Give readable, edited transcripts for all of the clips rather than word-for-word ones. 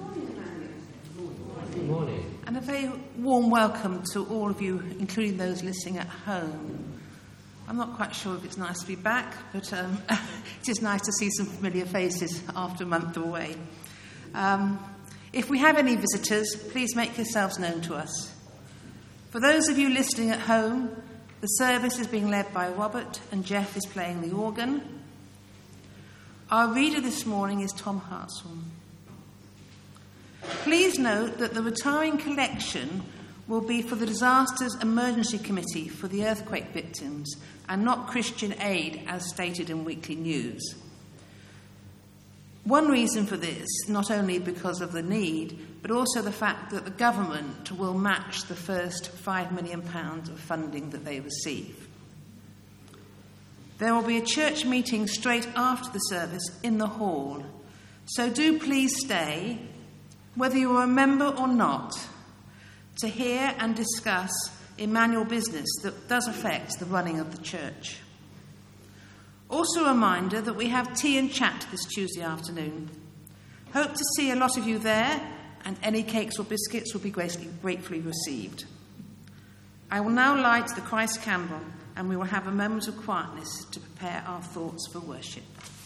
Good morning. And a very warm welcome to all of you, including those listening at home. I'm not quite sure if it's nice to be back, but it is nice to see some familiar faces after a month away. If we have any visitors, please make yourselves known to us. For those of you listening at home, the service is being led by Robert, and Jeff is playing the organ. Our reader this morning is Tom Hartshorn. Please note that the retiring collection will be for the Disasters Emergency Committee for the earthquake victims and not Christian Aid as stated in Weekly News. One reason for this, not only because of the need, but also the fact that the government will match the first £5 million of funding that they receive. There will be a church meeting straight after the service in the hall, so do please stay, whether you are a member or not, to hear and discuss Emmanuel business that does affect the running of the church. Also a reminder that we have tea and chat this Tuesday afternoon. Hope to see a lot of you there, and any cakes or biscuits will be gratefully received. I will now light the Christ candle, and we will have a moment of quietness to prepare our thoughts for worship.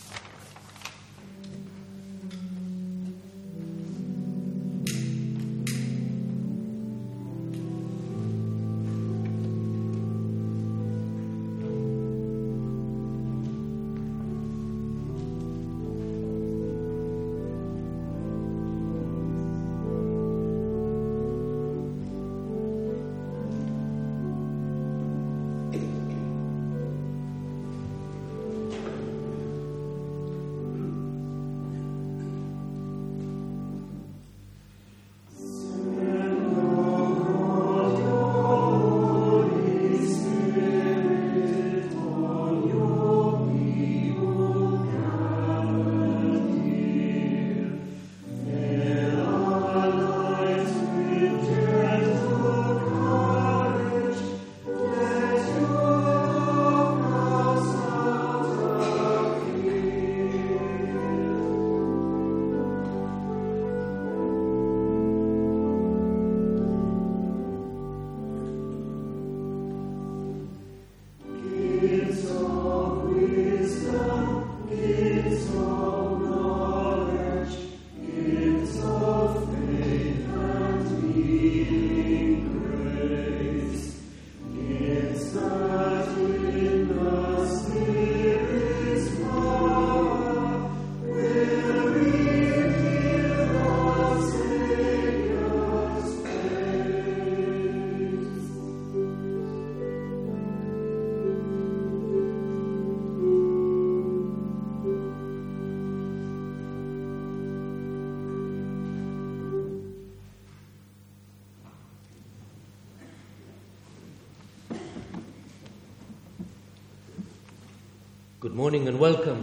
Good morning and welcome.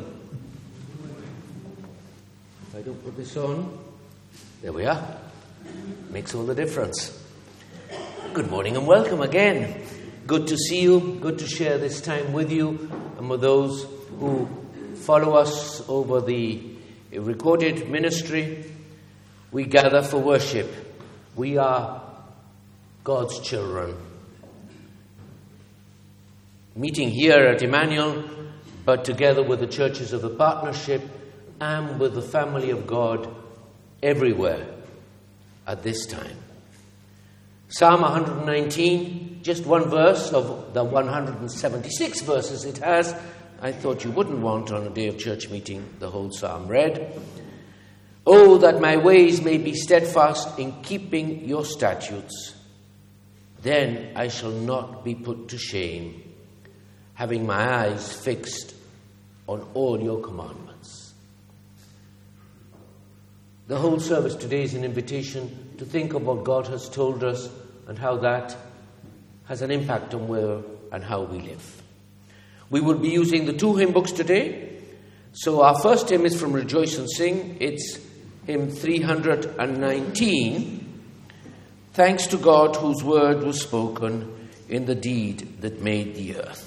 If I don't put this on, there we are. Makes all the difference. Good morning and welcome again. Good to see you, good to share this time with you and with those who follow us over the recorded ministry. We gather for worship. We are God's children. Meeting here at Emmanuel, but together with the churches of the partnership and with the family of God everywhere at this time. Psalm 119, just one verse of the 176 verses it has. I thought you wouldn't want on a day of church meeting the whole psalm read. Oh, that my ways may be steadfast in keeping your statutes. Then I shall not be put to shame, having my eyes fixed on all your commandments. The whole service today is an invitation to think of what God has told us and how that has an impact on where and how we live. We will be using the two hymn books today. So our first hymn is from Rejoice and Sing. It's hymn 319. Thanks to God whose word was spoken in the deed that made the earth.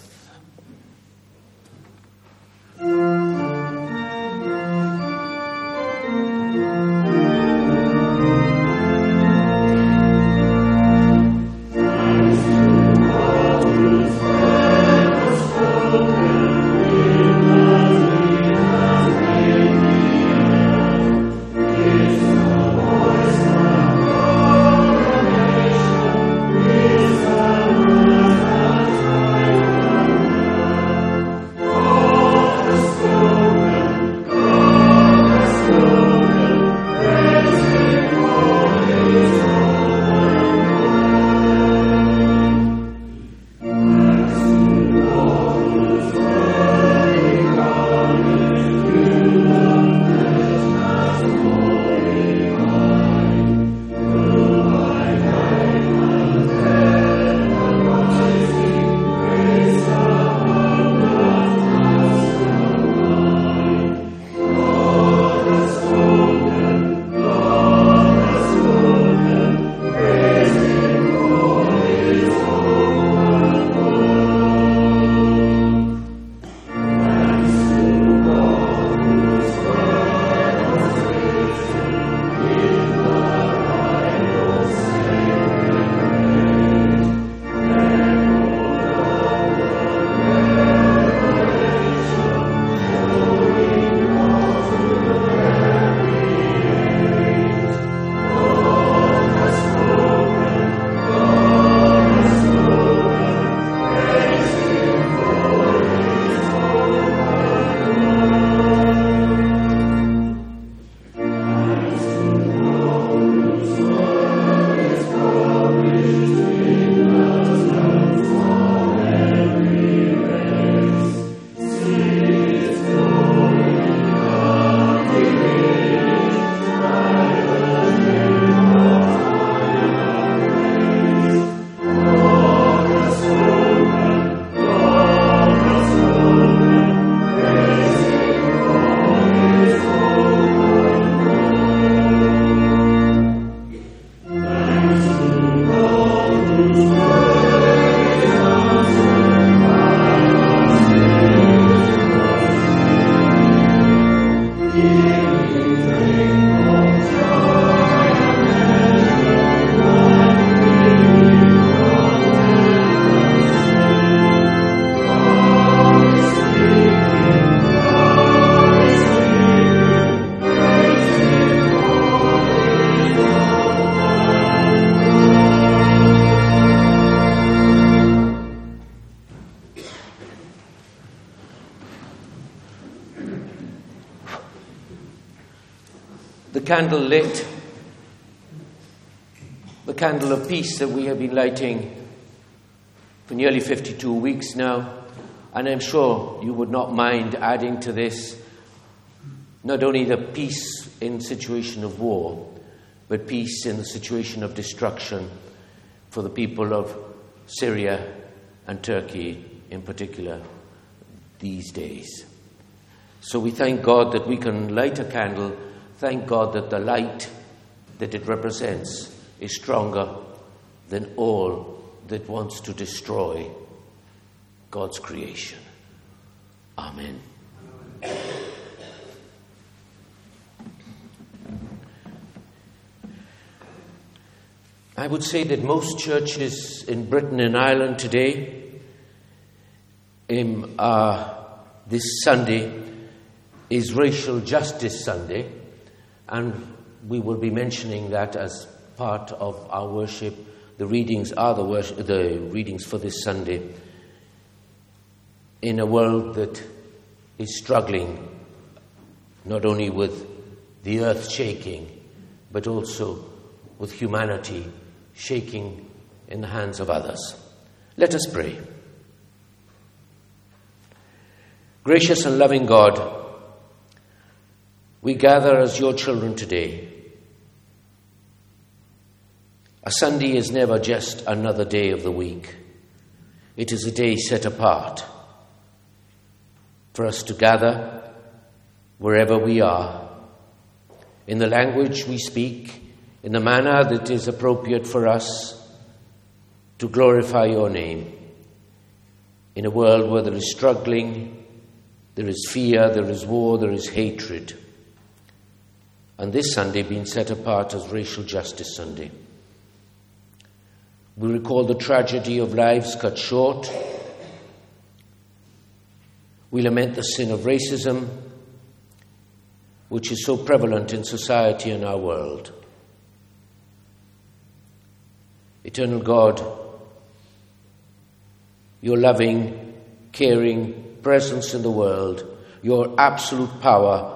The candle lit, the candle of peace that we have been lighting for nearly 52 weeks now, and I'm sure you would not mind adding to this not only the peace in situation of war, but peace in the situation of destruction for the people of Syria and Turkey in particular these days. So we thank God that we can light a candle. Thank God that the light that it represents is stronger than all that wants to destroy God's creation. Amen. I would say that most churches in Britain and Ireland today, this Sunday is Racial Justice Sunday, and we will be mentioning that as part of our worship. The readings are the readings for this Sunday. In a world that is struggling not only with the earth shaking, but also with humanity shaking in the hands of others. Let us pray. Gracious and loving God, we gather as your children today. A Sunday is never just another day of the week. It is a day set apart for us to gather wherever we are, in the language we speak, in the manner that is appropriate for us to glorify your name. In a world where there is struggling, there is fear, there is war, there is hatred. And this Sunday being set apart as Racial Justice Sunday. We recall the tragedy of lives cut short. We lament the sin of racism, which is so prevalent in society and our world. Eternal God, your loving, caring presence in the world, your absolute power,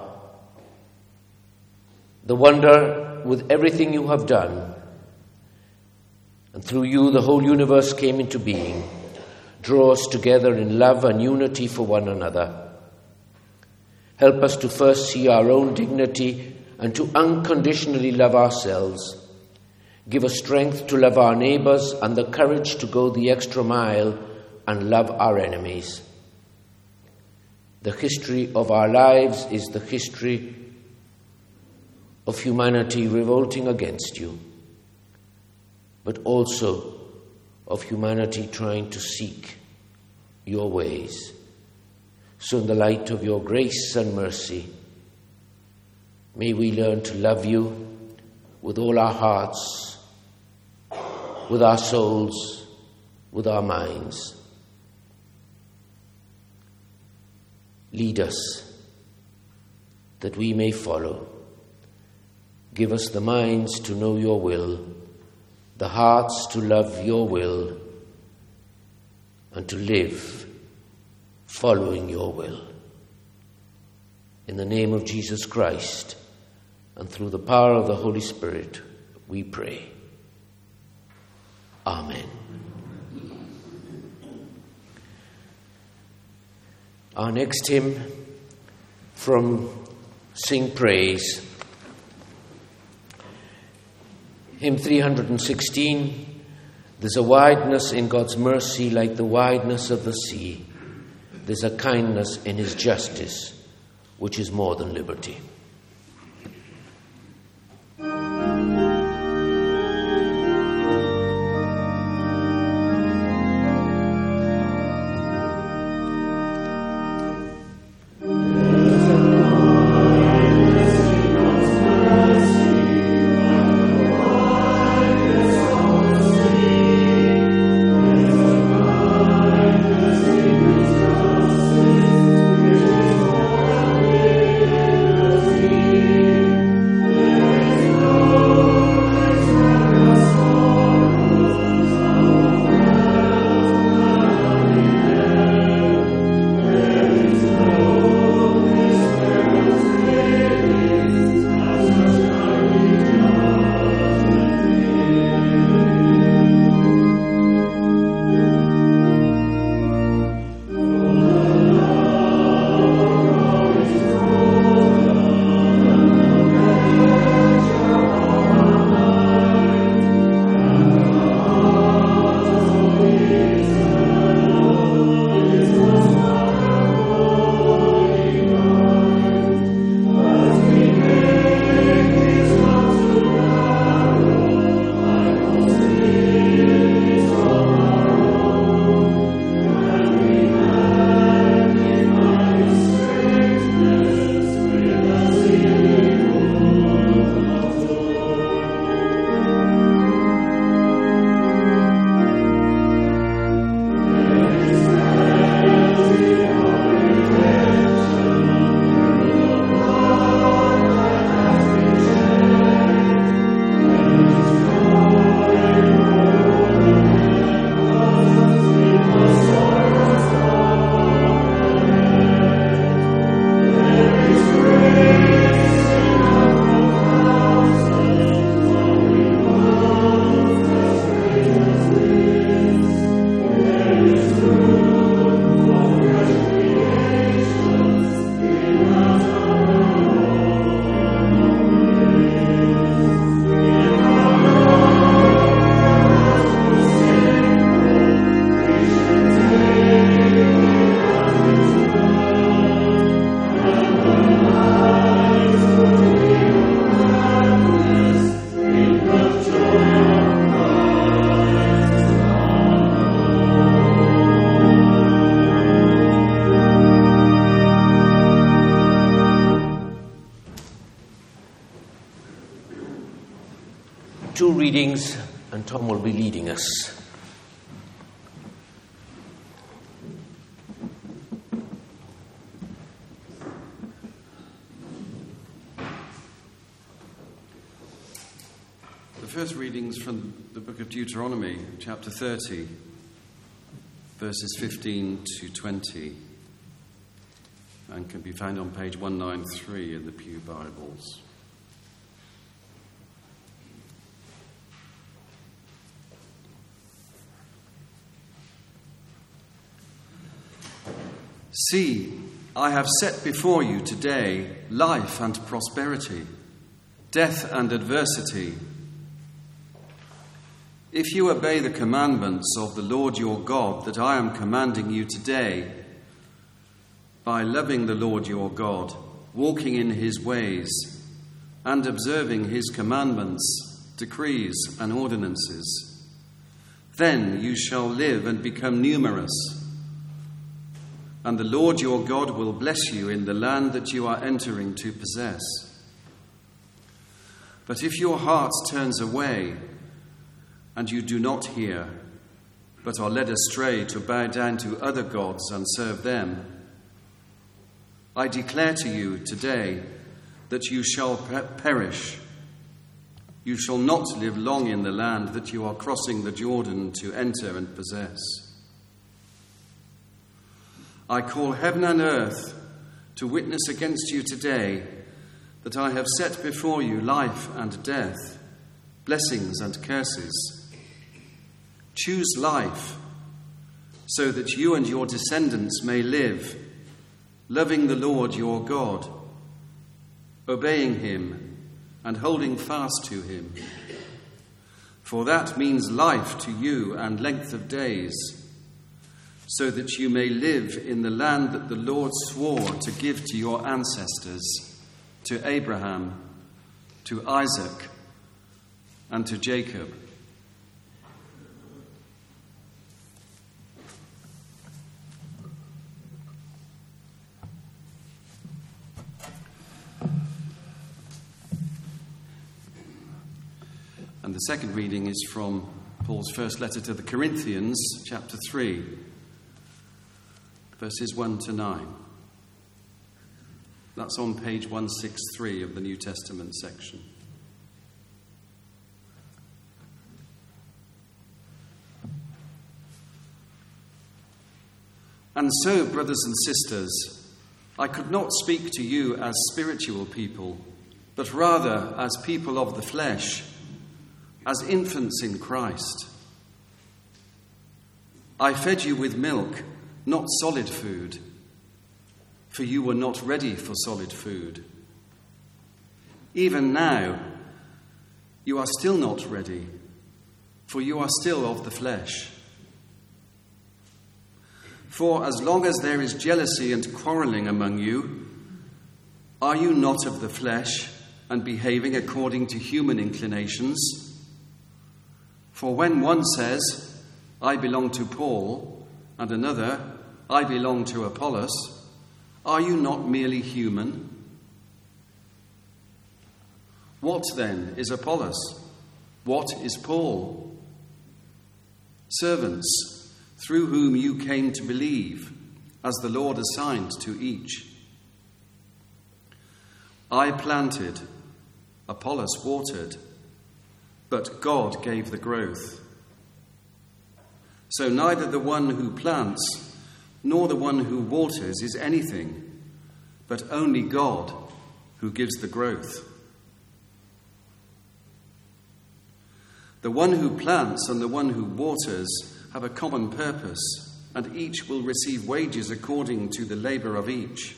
the wonder with everything you have done, and through you the whole universe came into being. Draw us together in love and unity for one another. Help us to first see our own dignity and to unconditionally love ourselves. Give us strength to love our neighbors and the courage to go the extra mile and love our enemies. The history of our lives is the history of humanity revolting against you, but also of humanity trying to seek your ways. So in the light of your grace and mercy, may we learn to love you with all our hearts, with our souls, with our minds. Lead us that we may follow. Give us the minds to know your will, the hearts to love your will, and to live following your will. In the name of Jesus Christ, and through the power of the Holy Spirit, we pray. Amen. Our next hymn from Sing Praise, hymn 316, there's a wideness in God's mercy like the wideness of the sea. There's a kindness in his justice which is more than liberty. 2 readings, and Tom will be leading us. The first readings from the book of Deuteronomy, chapter 30, verses 15 to 20, and can be found on page 193 in the Pew Bibles. See, I have set before you today life and prosperity, death and adversity. If you obey the commandments of the Lord your God that I am commanding you today, by loving the Lord your God, walking in his ways, and observing his commandments, decrees, and ordinances, then you shall live and become numerous. And the Lord your God will bless you in the land that you are entering to possess. But if your heart turns away, and you do not hear, but are led astray to bow down to other gods and serve them, I declare to you today that you shall perish. You shall not live long in the land that you are crossing the Jordan to enter and possess. I call heaven and earth to witness against you today that I have set before you life and death, blessings and curses. Choose life, so that you and your descendants may live, loving the Lord your God, obeying him and holding fast to him. For that means life to you and length of days, so that you may live in the land that the Lord swore to give to your ancestors, to Abraham, to Isaac, and to Jacob. And the second reading is from Paul's first letter to the Corinthians, chapter 3, verses 1 to 9. That's on page 163 of the New Testament section. And so, brothers and sisters, I could not speak to you as spiritual people, but rather as people of the flesh, as infants in Christ. I fed you with milk, not solid food, for you were not ready for solid food. Even now, you are still not ready, for you are still of the flesh. For as long as there is jealousy and quarrelling among you, are you not of the flesh and behaving according to human inclinations? For when one says, I belong to Paul, and another, I belong to Apollos, are you not merely human? What then is Apollos? What is Paul? Servants, through whom you came to believe, as the Lord assigned to each. I planted, Apollos watered, but God gave the growth. So neither the one who plants nor the one who waters is anything, but only God who gives the growth. The one who plants and the one who waters have a common purpose, and each will receive wages according to the labor of each.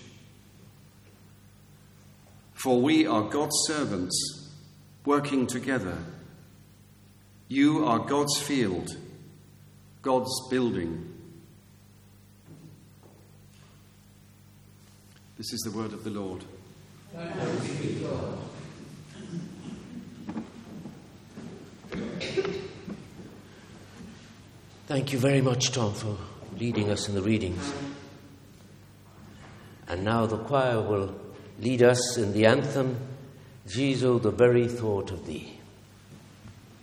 For we are God's servants, working together. You are God's field, God's building. This is the word of the Lord. Thanks be to God. Thank you very much, Tom, for leading us in the readings. And now the choir will lead us in the anthem, Jesu, the very thought of thee.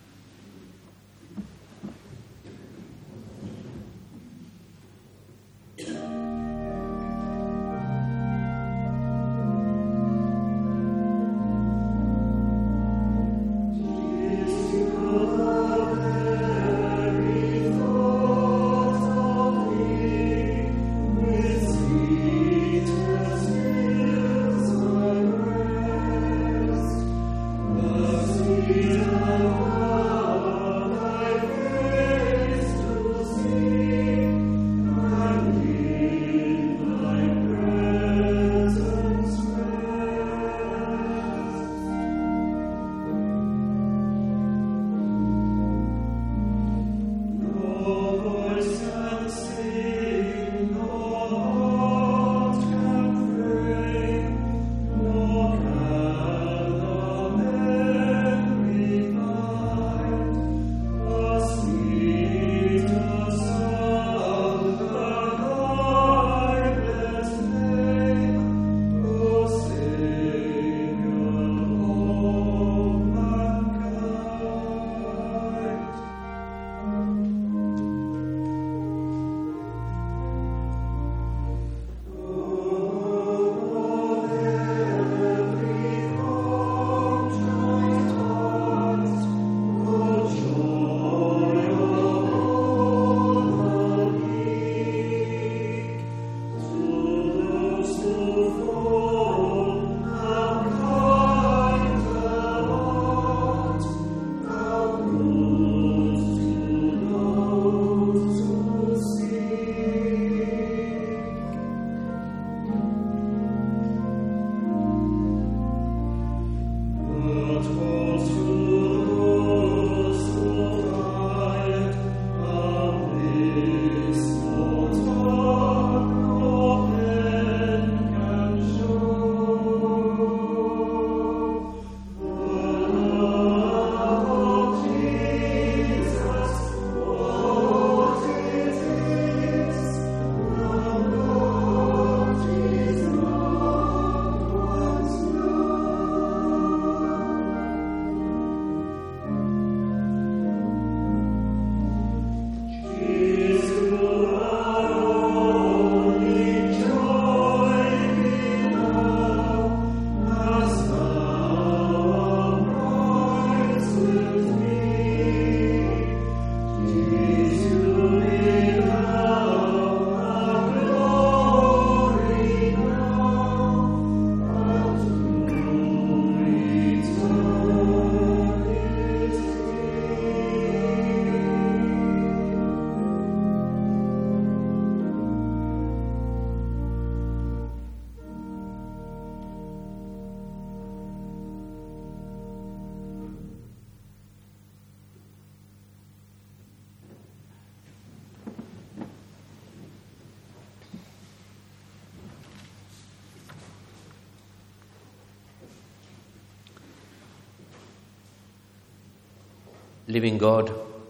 Living God,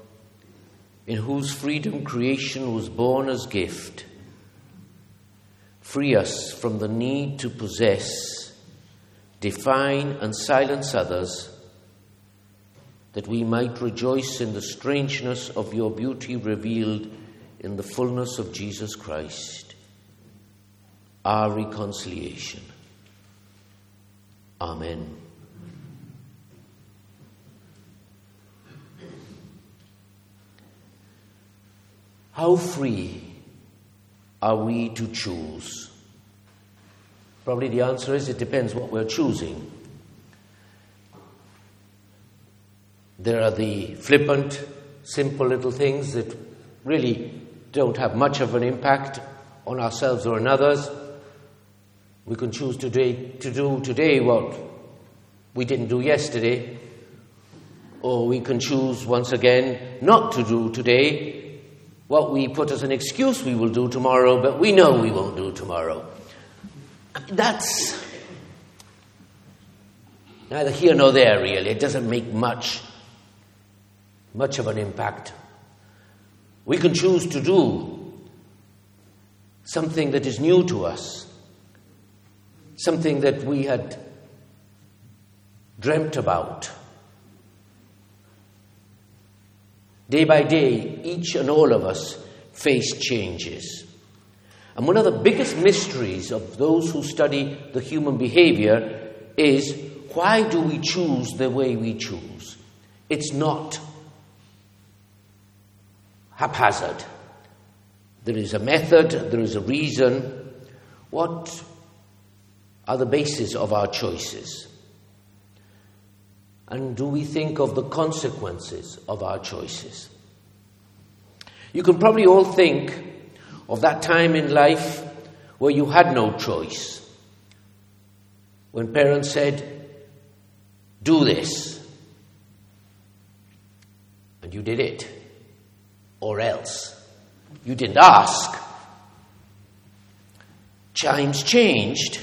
in whose freedom creation was born as gift, free us from the need to possess, define and silence others, that we might rejoice in the strangeness of your beauty revealed in the fullness of Jesus Christ, our reconciliation. Amen. How free are we to choose? Probably the answer is it depends what we're choosing. There are the flippant, simple little things that really don't have much of an impact on ourselves or on others. We can choose to do today what we didn't do yesterday, or we can choose once again not to do today what we put as an excuse we will do tomorrow, but we know we won't do tomorrow. That's neither here nor there, really. It doesn't make much of an impact. We can choose to do something that is new to us, something that we had dreamt about. Day by day, each and all of us face changes. And one of the biggest mysteries of those who study the human behavior is, why do we choose the way we choose? It's not haphazard. There is a method, there is a reason. What are the bases of our choices? And do we think of the consequences of our choices? You can probably all think of that time in life where you had no choice. When parents said, do this, and you did it, or else. You didn't ask. Times changed,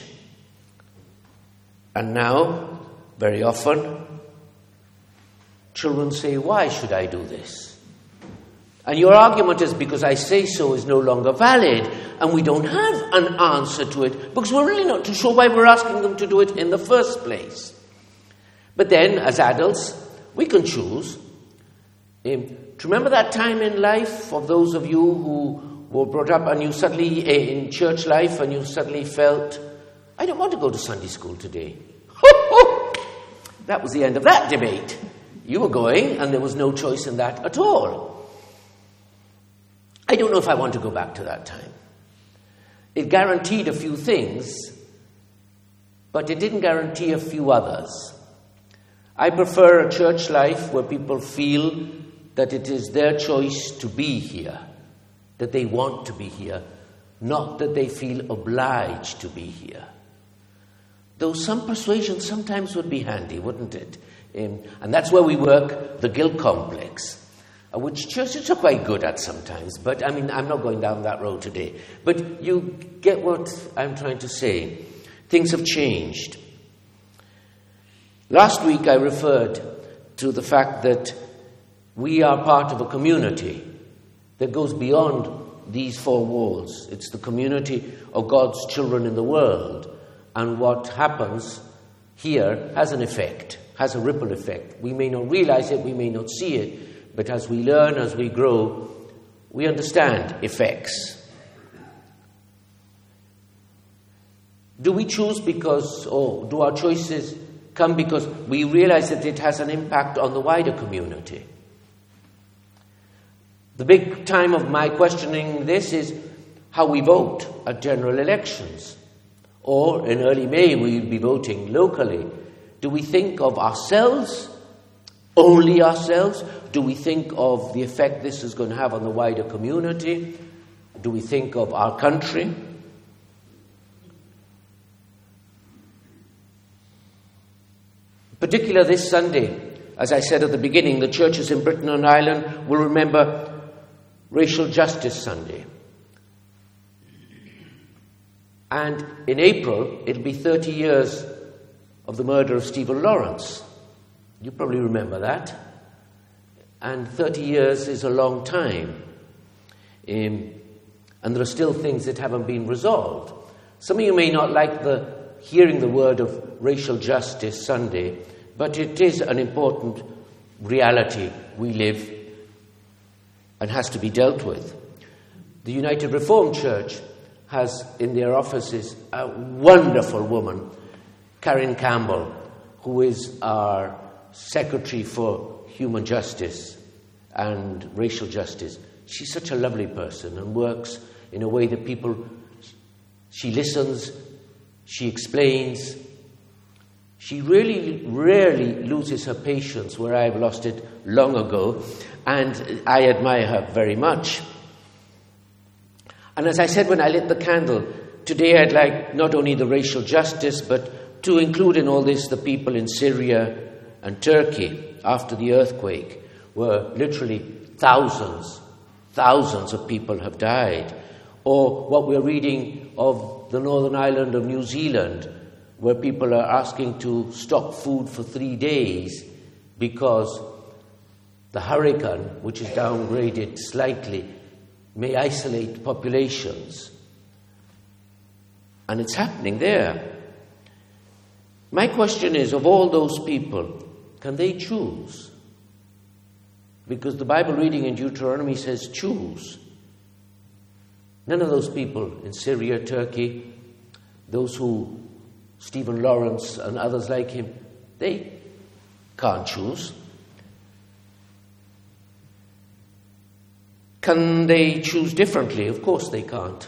and now, very often, children say, why should I do this? And your argument is because I say so is no longer valid, and we don't have an answer to it, because we're really not too sure why we're asking them to do it in the first place. But then, as adults, we can choose. Do you remember that time in life of those of you who were brought up and you suddenly, in church life, and you suddenly felt, I don't want to go to Sunday school today. That was the end of that debate. You were going, and there was no choice in that at all. I don't know if I want to go back to that time. It guaranteed a few things, but it didn't guarantee a few others. I prefer a church life where people feel that it is their choice to be here, that they want to be here, not that they feel obliged to be here. Though some persuasion sometimes would be handy, wouldn't it? And that's where we work the guilt complex, which churches are quite good at sometimes. But, I'm not going down that road today. But you get what I'm trying to say. Things have changed. Last week I referred to the fact that we are part of a community that goes beyond these four walls. It's the community of God's children in the world. And what happens here has an effect, has a ripple effect. We may not realize it, we may not see it, but as we learn, as we grow, we understand effects. Do we choose because, or do our choices come because we realize that it has an impact on the wider community? The big time of my questioning this is how we vote at general elections. Or in early May, we'll be voting locally. Do we think of ourselves, only ourselves? Do we think of the effect this is going to have on the wider community? Do we think of our country? Particularly this Sunday, as I said at the beginning, the churches in Britain and Ireland will remember Racial Justice Sunday. And in April, it'll be 30 years of the murder of Stephen Lawrence. You probably remember that. And 30 years is a long time. And there are still things that haven't been resolved. Some of you may not like hearing the word of Racial Justice Sunday, but it is an important reality we live and has to be dealt with. The United Reformed Church has in their offices a wonderful woman, Karen Campbell, who is our Secretary for Human Justice and Racial Justice. She's such a lovely person and works in a way that she listens, she explains. She really rarely loses her patience, where I've lost it long ago, and I admire her very much. And as I said when I lit the candle, today I'd like not only the racial justice, but to include in all this the people in Syria and Turkey after the earthquake, where literally thousands of people have died. Or what we're reading of the Northern Island of New Zealand, where people are asking to stop food for 3 days because the hurricane, which is downgraded slightly, may isolate populations. And it's happening there. My question is, of all those people, can they choose? Because the Bible reading in Deuteronomy says choose. None of those people in Syria, Turkey, those who, Stephen Lawrence and others like him, they can't choose. Can they choose differently? Of course they can't.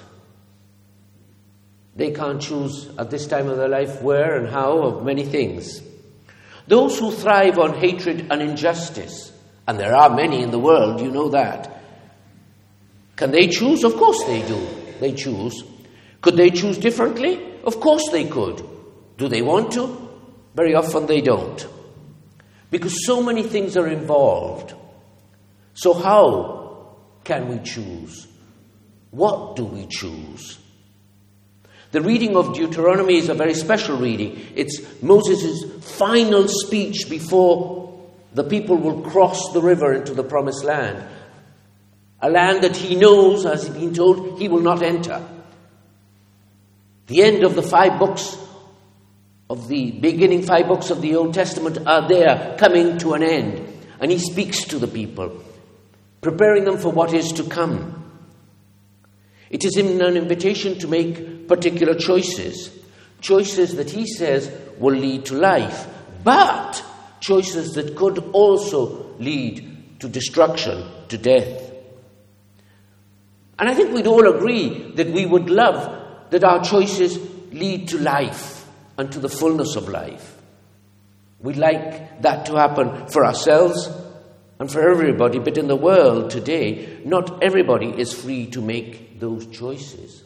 They can't choose at this time of their life where and how of many things. Those who thrive on hatred and injustice, and there are many in the world, you know that. Can they choose? Of course they do. They choose. Could they choose differently? Of course they could. Do they want to? Very often they don't. Because so many things are involved. So how can we choose? What do we choose? The reading of Deuteronomy is a very special reading. It's Moses' final speech before the people will cross the river into the promised land. A land that he knows, as he's been told, he will not enter. The end of the 5 books of the beginning 5 books of the Old Testament are there, coming to an end. And he speaks to the people, preparing them for what is to come. It is an invitation to make particular choices. Choices that he says will lead to life, but choices that could also lead to destruction, to death. And I think we'd all agree that we would love that our choices lead to life and to the fullness of life. We'd like that to happen for ourselves and for everybody, but in the world today, not everybody is free to make those choices.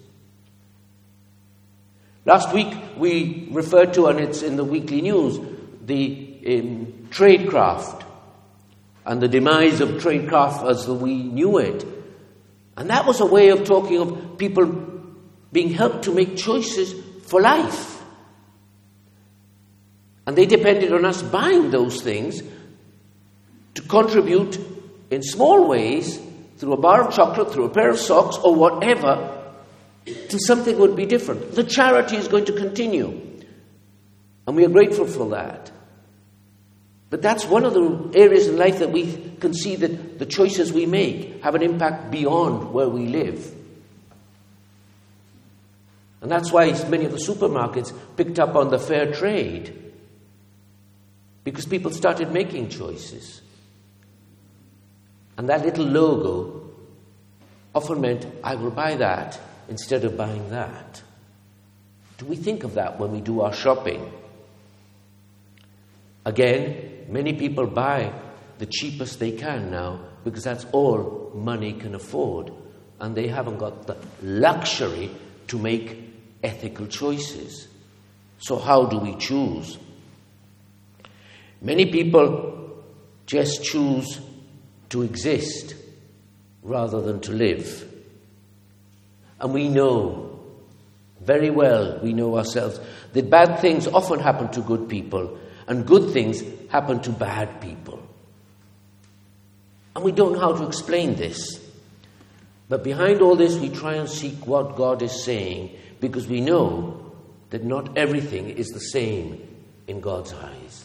Last week we referred to, and it's in the weekly news, the tradecraft and the demise of tradecraft as we knew it. And that was a way of talking of people being helped to make choices for life. And they depended on us buying those things to contribute in small ways, through a bar of chocolate, through a pair of socks, or whatever, to something that would be different. The charity is going to continue. And we are grateful for that. But that's one of the areas in life that we can see that the choices we make have an impact beyond where we live. And that's why many of the supermarkets picked up on the fair trade. Because people started making choices. And that little logo often meant, I will buy that instead of buying that. Do we think of that when we do our shopping? Again, many people buy the cheapest they can now because that's all money can afford. And they haven't got the luxury to make ethical choices. So how do we choose? Many people just choose to exist rather than to live. And we know, very well, we know ourselves, that bad things often happen to good people and good things happen to bad people. And we don't know how to explain this. But behind all this, we try and seek what God is saying, because we know that not everything is the same in God's eyes.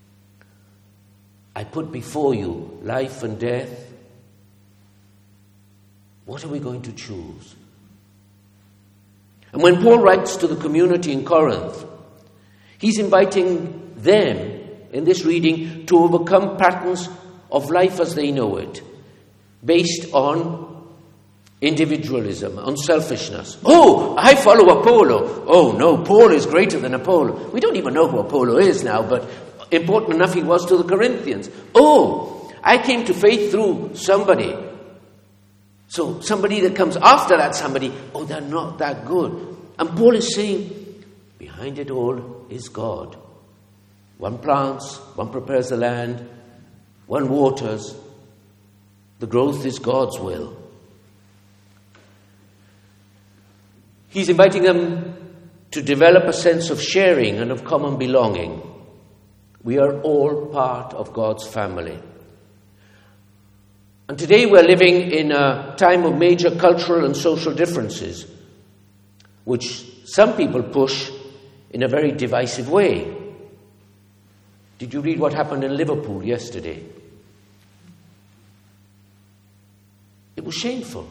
I put before you life and death. What are we going to choose? And when Paul writes to the community in Corinth, he's inviting them, in this reading, to overcome patterns of life as they know it, based on individualism, on selfishness. Oh, I follow Apollo. Oh, no, Paul is greater than Apollo. We don't even know who Apollo is now, but important enough he was to the Corinthians. Oh, I came to faith through somebody. So somebody that comes after that somebody, oh, they're not that good. And Paul is saying, behind it all is God. One plants, one prepares the land, one waters. The growth is God's will. He's inviting them to develop a sense of sharing and of common belonging. We are all part of God's family. And today we're living in a time of major cultural and social differences, which some people push in a very divisive way. Did you read what happened in Liverpool yesterday? It was shameful.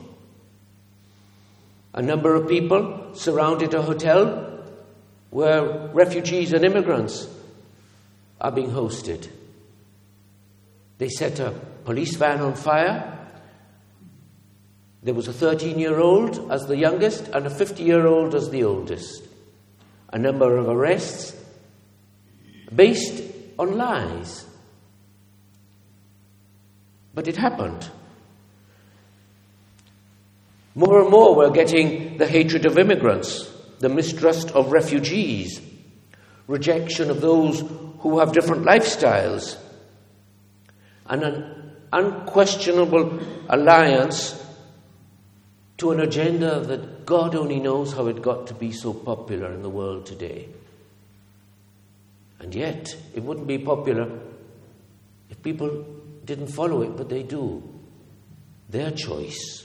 A number of people surrounded a hotel where refugees and immigrants are being hosted. They set a police van on fire. There was a 13-year-old as the youngest and a 50-year-old as the oldest. A number of arrests based on lies. But it happened. More and more we're getting the hatred of immigrants, the mistrust of refugees, rejection of those who have different lifestyles, and an unquestionable alliance to an agenda that God only knows how it got to be so popular in the world today. And yet, it wouldn't be popular if people didn't follow it, but they do. Their choice.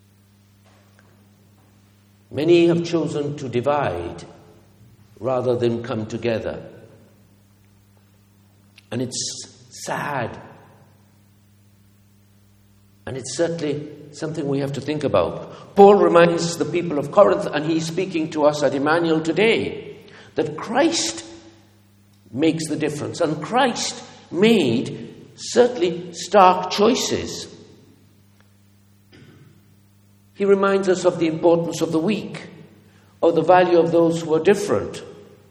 Many have chosen to divide rather than come together. And it's sad. And it's certainly something we have to think about. Paul reminds the people of Corinth, and he's speaking to us at Emmanuel today, that Christ makes the difference. And Christ made certainly stark choices. He reminds us of the importance of the weak, of the value of those who are different.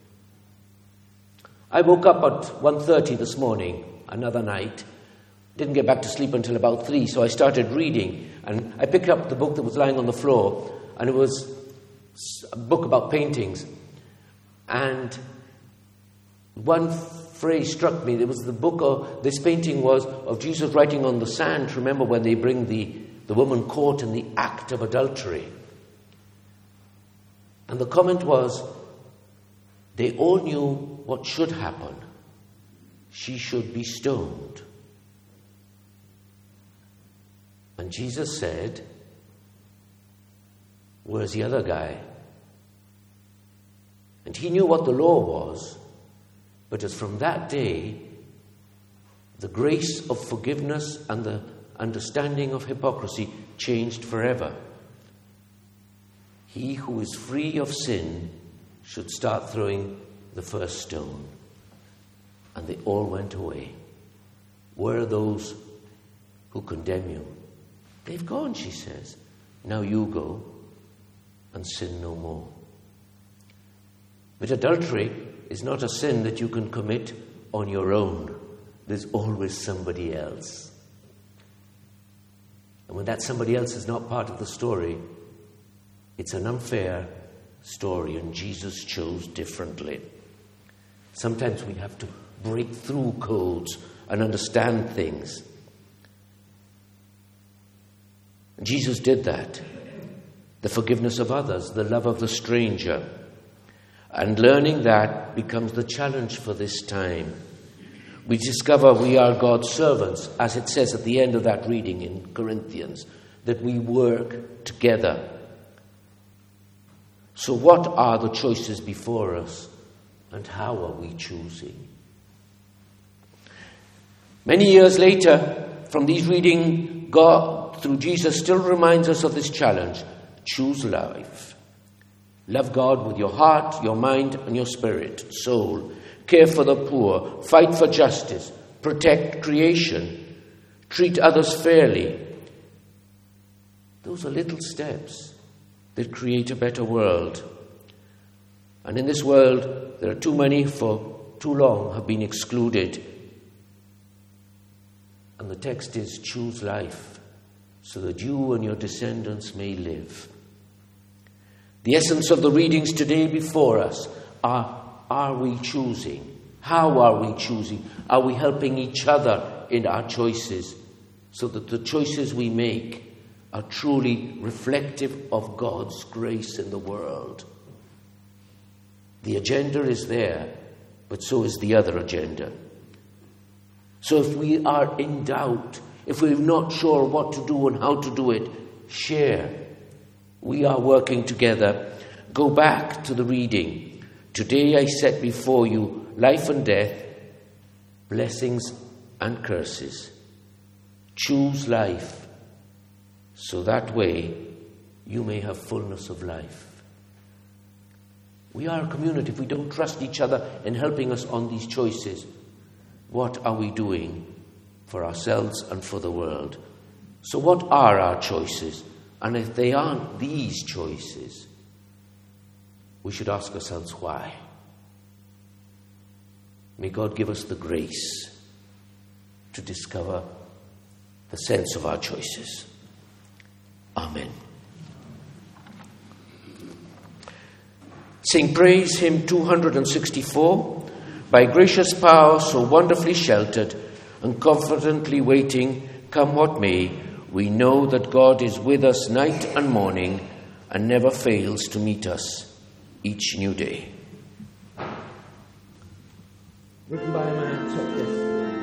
I woke up at 1:30 this morning, another night. Didn't get back to sleep until about 3, so I started reading. And I picked up the book that was lying on the floor, and it was a book about paintings. And one phrase struck me. It was this painting was of Jesus writing on the sand. Remember when they bring the woman caught in the act of adultery. And the comment was, they all knew what should happen. She should be stoned. And Jesus said, where's the other guy? And he knew what the law was, but as from that day, the grace of forgiveness and the understanding of hypocrisy changed forever. He who is free of sin should start throwing the first stone. And they all went away. Where are those who condemn you? They've gone, she says. Now you go and sin no more. But adultery is not a sin that you can commit on your own. There's always somebody else. And when that somebody else is not part of the story, it's an unfair story, and Jesus chose differently. Sometimes we have to break through codes and understand things. Jesus did that. The forgiveness of others, the love of the stranger. And learning that becomes the challenge for this time. We discover we are God's servants, as it says at the end of that reading in Corinthians, that we work together. So what are the choices before us, and how are we choosing? Many years later, from these readings, God, through Jesus, still reminds us of this challenge. Choose life. Love God with your heart, your mind, and your spirit, soul. Care for the poor. Fight for justice. Protect creation. Treat others fairly. Those are little steps that create a better world. And in this world, there are too many for too long have been excluded. And the text is, choose life, so that you and your descendants may live. The essence of the readings today before us are we choosing? How are we choosing? Are we helping each other in our choices, so that the choices we make are truly reflective of God's grace in the world? The agenda is there, but so is the other agenda. So if we are in doubt, if we're not sure what to do and how to do it, share. We are working together. Go back to the reading. Today I set before you life and death, blessings and curses. Choose life, so that way you may have fullness of life. We are a community. If we don't trust each other in helping us on these choices, what are we doing for ourselves and for the world? So what are our choices? And if they aren't these choices, we should ask ourselves why. May God give us the grace to discover the sense of our choices. Amen. Sing praise hymn 264. By gracious power so wonderfully sheltered and confidently waiting, come what may, we know that God is with us night and morning and never fails to meet us each new day. Written by a man Topcliffe.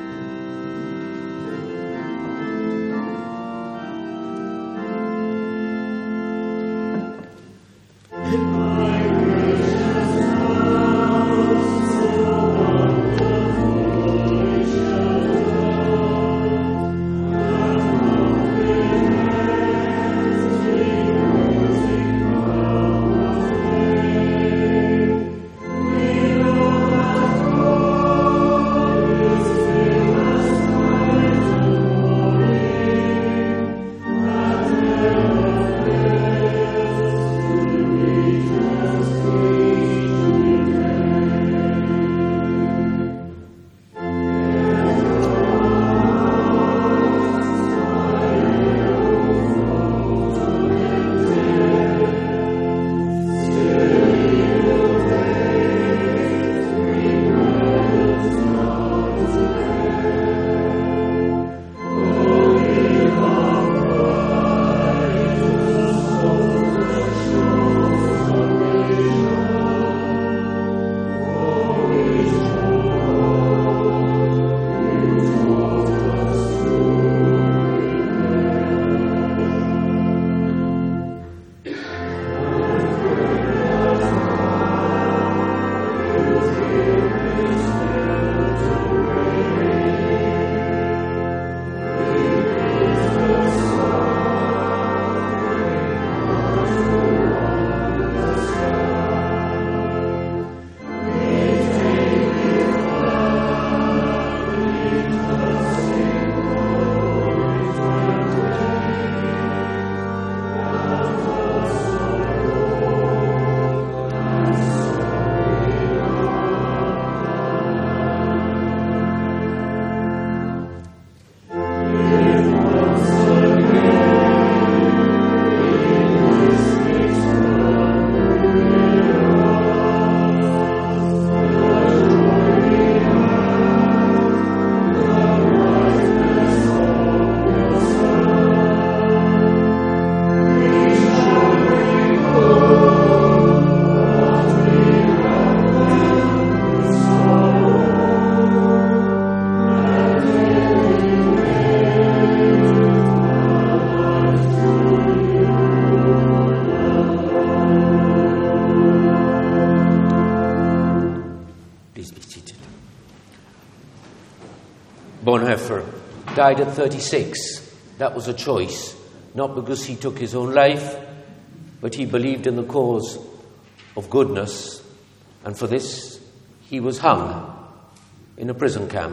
Bonhoeffer died at 36. That was a choice, not because he took his own life, but he believed in the cause of goodness, and for this he was hung in a prison camp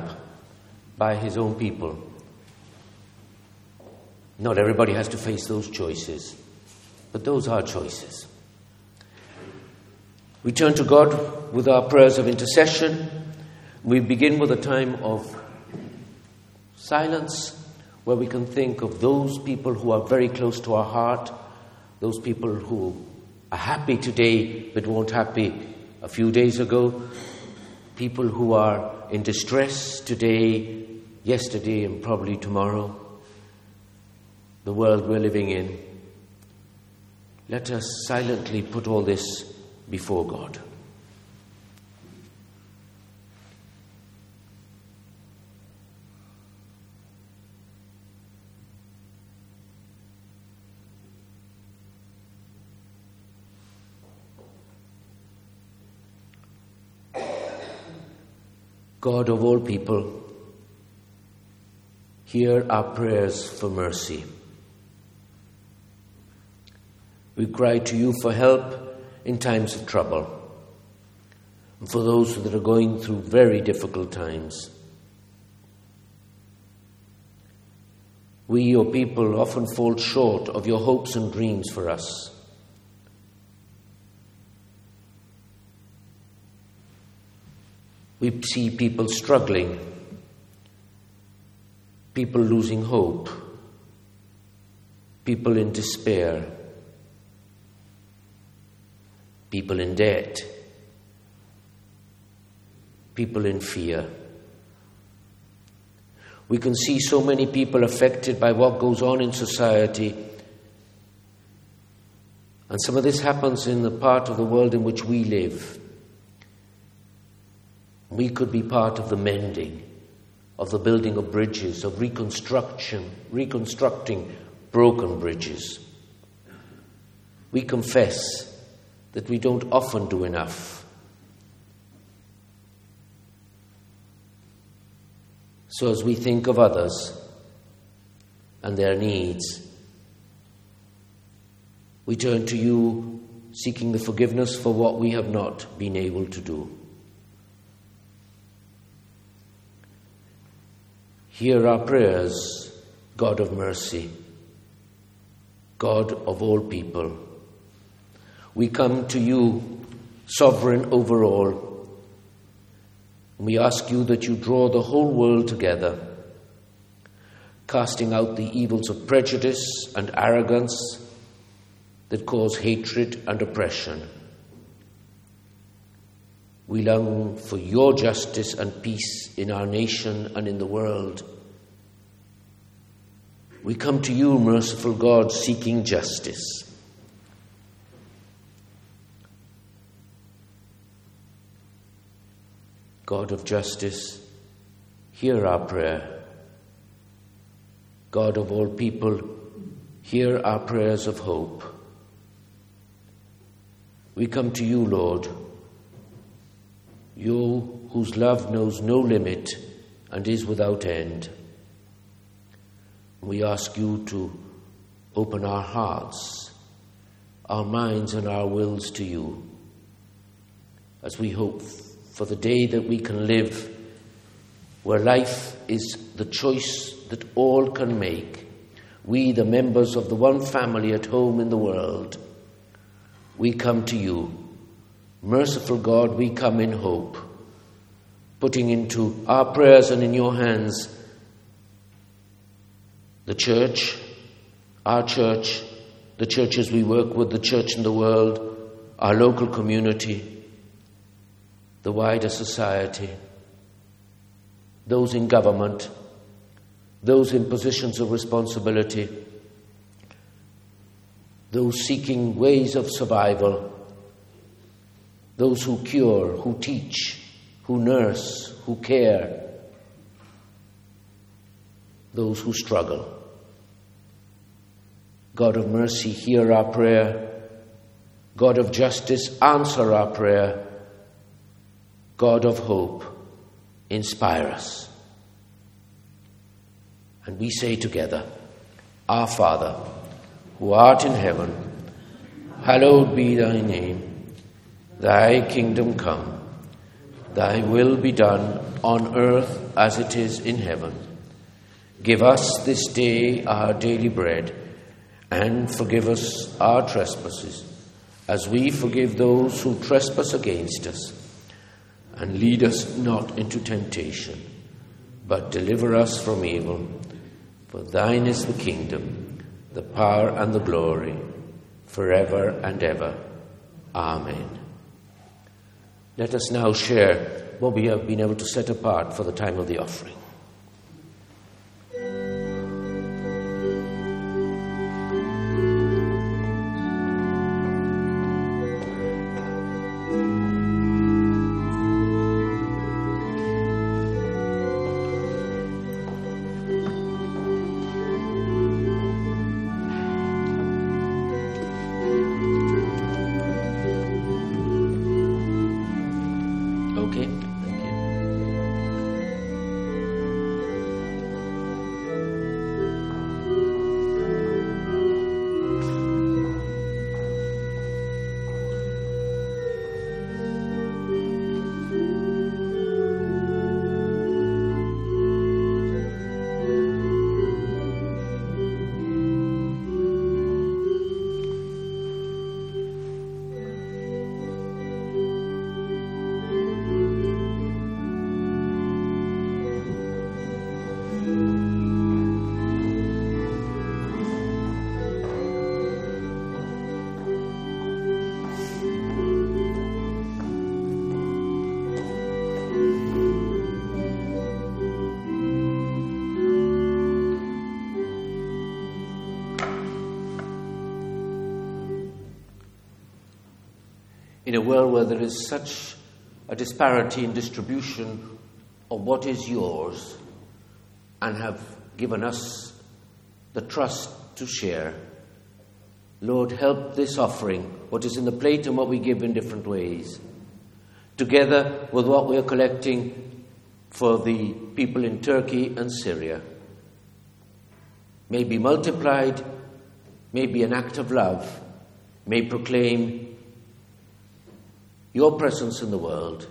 by his own people. Not everybody has to face those choices, but those are choices. We turn to God with our prayers of intercession. We begin with a time of silence where we can think of those people who are very close to our heart, those people who are happy today but weren't happy a few days ago, people who are in distress today, yesterday, and probably tomorrow, the world we're living in. Let us silently put all this before God. God of all people, hear our prayers for mercy. We cry to you for help in times of trouble, and for those that are going through very difficult times. We, your people, often fall short of your hopes and dreams for us. We see people struggling, people losing hope, people in despair, people in debt, people in fear. We can see so many people affected by what goes on in society. And some of this happens in the part of the world in which we live. We could be part of the mending, of the building of bridges, of reconstructing broken bridges. We confess that we don't often do enough. So as we think of others and their needs, we turn to you, seeking the forgiveness for what we have not been able to do. Hear our prayers, God of mercy, God of all people. We come to you, sovereign over all. We ask you that you draw the whole world together, casting out the evils of prejudice and arrogance that cause hatred and oppression. We long for your justice and peace in our nation and in the world. We come to you, merciful God, seeking justice. God of justice, hear our prayer. God of all people, hear our prayers of hope. We come to you, Lord, you whose love knows no limit and is without end. We ask you to open our hearts, our minds and our wills to you, as we hope for the day that we can live where life is the choice that all can make. We, the members of the one family at home in the world, we come to you. Merciful God, we come in hope, putting into our prayers and in your hands the church, our church, the churches we work with, the church in the world, our local community, the wider society, those in government, those in positions of responsibility, those seeking ways of survival, those who cure, who teach, who nurse, who care, those who struggle. God of mercy, hear our prayer. God of justice, answer our prayer. God of hope, inspire us. And we say together, Our Father, who art in heaven, hallowed be thy name. Thy kingdom come. Thy will be done on earth as it is in heaven. Give us this day our daily bread, and forgive us our trespasses, as we forgive those who trespass against us. And lead us not into temptation, but deliver us from evil. For thine is the kingdom, the power and the glory, forever and ever. Amen. Let us now share what we have been able to set apart for the time of the offering. Okay, thank you. in a world where there is such a disparity in distribution of what is yours, and have given us the trust to share. Lord, help this offering, what is in the plate and what we give in different ways, together with what we are collecting for the people in Turkey and Syria, may be multiplied, may be an act of love, may proclaim your presence in the world.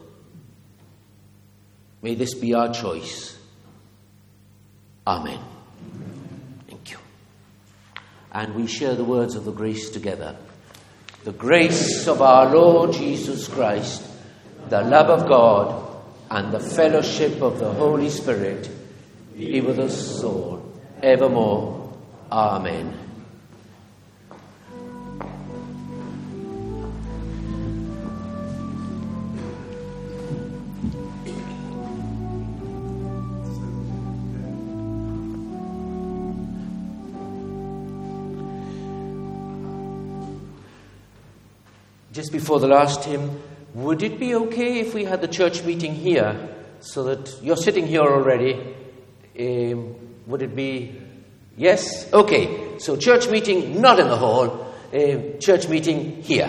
May this be our choice. Amen. Thank you. And we share the words of the grace together. The grace of our Lord Jesus Christ, the love of God, and the fellowship of the Holy Spirit be with us all, evermore. Amen. Just before the last hymn, would it be okay if we had the church meeting here, so that you're sitting here already? Would it be? Yes? Okay. So church meeting not in the hall, church meeting here.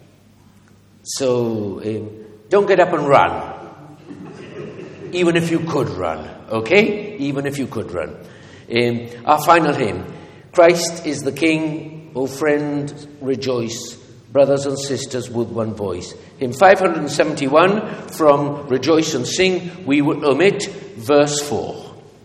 So don't get up and run. Even if you could run, okay? Even if you could run. Our final hymn, Christ is the King, O friend, rejoice. Brothers and sisters with one voice. Hymn 571 from Rejoice and Sing, we will omit verse 4.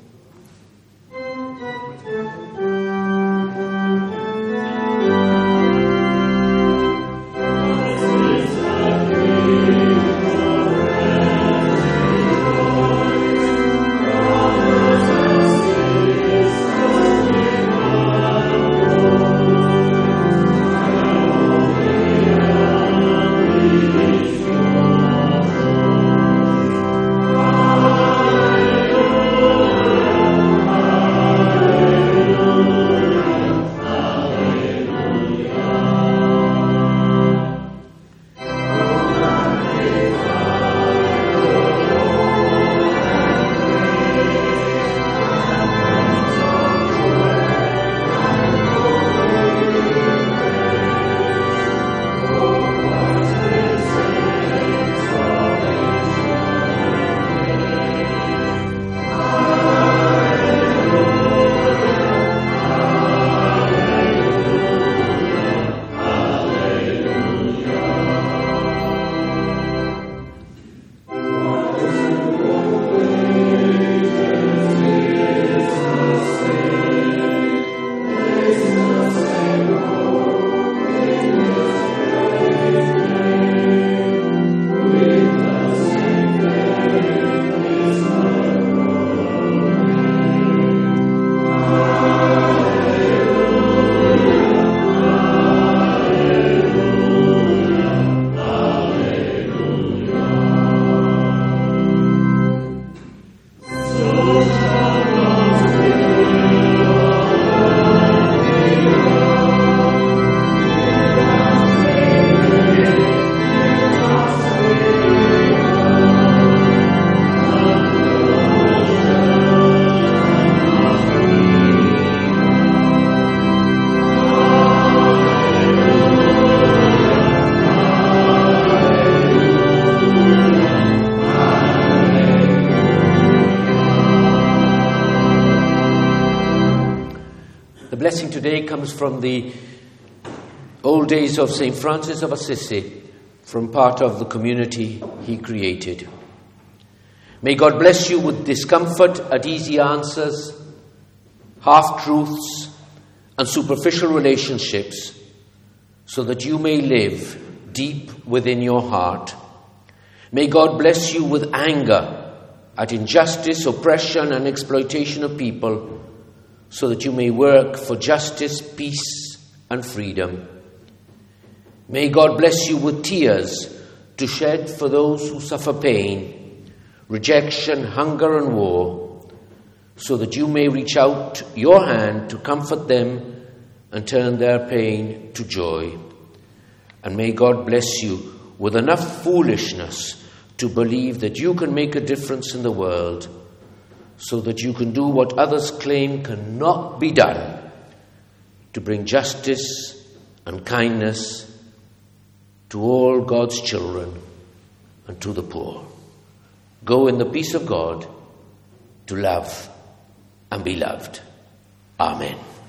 Blessing today comes from the old days of St. Francis of Assisi, from part of the community he created. May God bless you with discomfort at easy answers, half-truths, and superficial relationships, so that you may live deep within your heart. May God bless you with anger at injustice, oppression, and exploitation of people, so that you may work for justice, peace, and freedom. May God bless you with tears to shed for those who suffer pain, rejection, hunger, and war, so that you may reach out your hand to comfort them and turn their pain to joy. And may God bless you with enough foolishness to believe that you can make a difference in the world so that you can do what others claim cannot be done, to bring justice and kindness to all God's children and to the poor. Go in the peace of God to love and be loved. Amen.